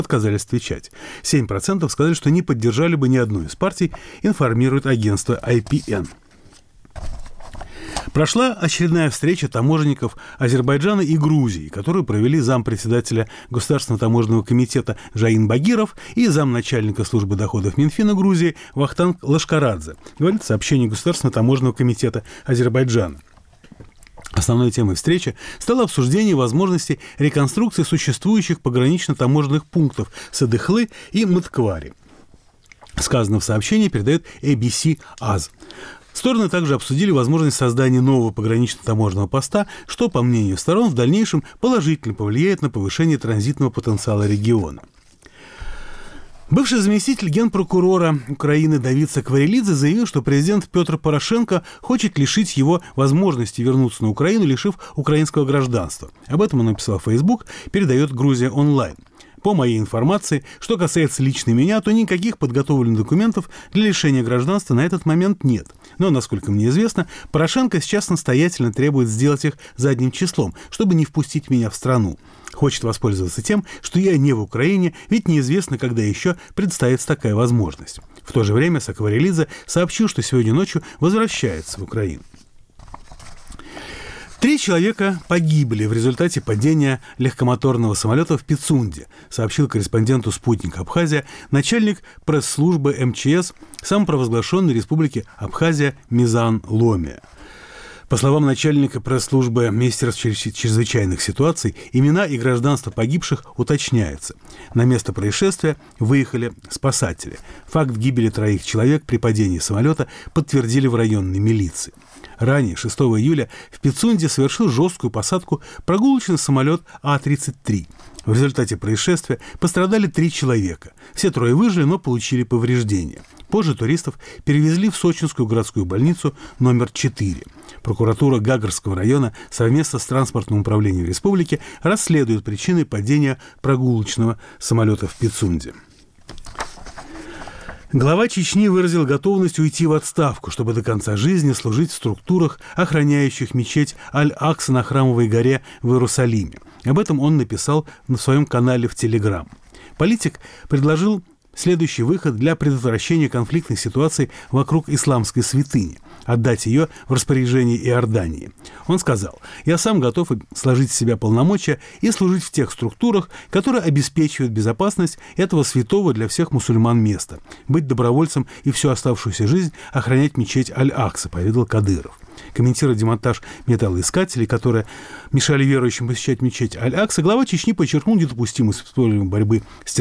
отказались отвечать. 7% сказали, что не поддержали бы ни одну из партий, информирует агентство IPN. Прошла очередная встреча таможенников Азербайджана и Грузии, которую провели зампредседателя Государственного таможенного комитета Жаин Багиров и замначальника службы доходов Минфина Грузии Вахтанг Лашкарадзе, говорит сообщение Государственного таможенного комитета Азербайджана. Основной темой встречи стало обсуждение возможности реконструкции существующих погранично-таможенных пунктов Садыхлы и Матквари. Сказано в сообщении, передает ABC AZ. Стороны также обсудили возможность создания нового погранично-таможенного поста, что, по мнению сторон, в дальнейшем положительно повлияет на повышение транзитного потенциала региона. Бывший заместитель генпрокурора Украины Давид Сакварелидзе заявил, что президент Петр Порошенко хочет лишить его возможности вернуться на Украину, лишив украинского гражданства. Об этом он написал в Facebook, передает Грузия онлайн. По моей информации, что касается лично меня, то никаких подготовленных документов для лишения гражданства на этот момент нет. Но, насколько мне известно, Порошенко сейчас настоятельно требует сделать их задним числом, чтобы не впустить меня в страну. Хочет воспользоваться тем, что я не в Украине, ведь неизвестно, когда еще представится такая возможность. В то же время Сакварелидзе сообщил, что сегодня ночью возвращается в Украину. 3 человека погибли в результате падения легкомоторного самолета в Пицунде, сообщил корреспонденту «Спутник Абхазия» начальник пресс-службы МЧС самопровозглашенной республики Абхазия Мизан Ломия. По словам начальника пресс-службы Министерства чрезвычайных ситуаций, имена и гражданство погибших уточняются. На место происшествия выехали спасатели. Факт гибели 3 человек при падении самолета подтвердили в районной милиции. Ранее, 6 июля, в Пицунде совершил жесткую посадку прогулочный самолет А-33. В результате происшествия пострадали 3 человека. Все 3 выжили, но получили повреждения. Позже туристов перевезли в Сочинскую городскую больницу номер 4. Прокуратура Гагарского района совместно с Транспортным управлением республики расследует причины падения прогулочного самолета в Пицунде. Глава Чечни выразил готовность уйти в отставку, чтобы до конца жизни служить в структурах, охраняющих мечеть Аль-Акса на Храмовой горе в Иерусалиме. Об этом он написал на своем канале в Телеграм. Политик предложил следующий выход для предотвращения конфликтных ситуаций вокруг исламской святыни – отдать ее в распоряжение Иордании. Он сказал: «Я сам готов сложить в себя полномочия и служить в тех структурах, которые обеспечивают безопасность этого святого для всех мусульман места, быть добровольцем и всю оставшуюся жизнь охранять мечеть Аль-Акса», поведал Кадыров. Комментируя демонтаж металлоискателей, которые мешали верующим посещать мечеть Аль-Акса, глава Чечни подчеркнул недопустимость борьбы с